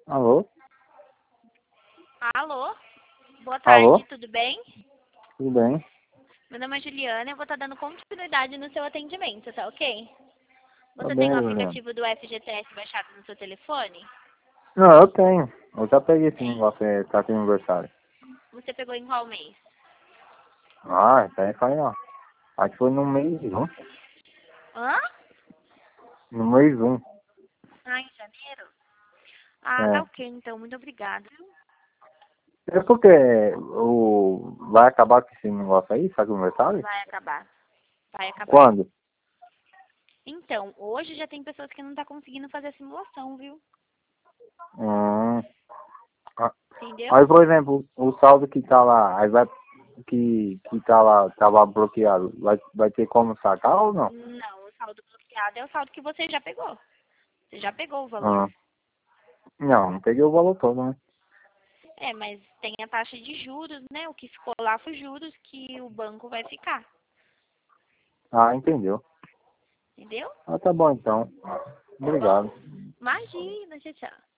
Alô? Alô? Boa Alô? tarde, tudo bem? Tudo bem? Meu nome é Juliana, eu vou estar dando continuidade no seu atendimento, tá ok? Tá Você bem, tem o Juliano. aplicativo do FGTS baixado no seu telefone? Não, eu tenho. Eu já peguei esse Tem. negócio aí, tá aqui no aniversário. Você pegou em qual mês? Ah, isso aí foi, ó. Acho que foi no mês 1. Hã? No mês 1. Ah, em janeiro? Ah, tá É. ok, então, muito obrigada. É porque vai acabar com esse negócio aí, sabe o aniversário? Vai acabar. Vai acabar. Quando? Então, hoje já tem pessoas que não tá conseguindo fazer a simulação, viu? Hum. Ah, Entendeu? aí, por exemplo, o saldo que tá lá, aí vai, que tá lá, tava bloqueado, vai ter como sacar ou não? Não, o saldo bloqueado é o saldo que você já pegou. Você já pegou o valor. Ah. Não peguei o valor todo, né? É, mas tem a taxa de juros, né? O que ficou lá foi juros que o banco vai ficar. Ah, entendeu. Entendeu? Ah, tá bom então. Tá bom? Obrigado. Imagina, tchau, tchau.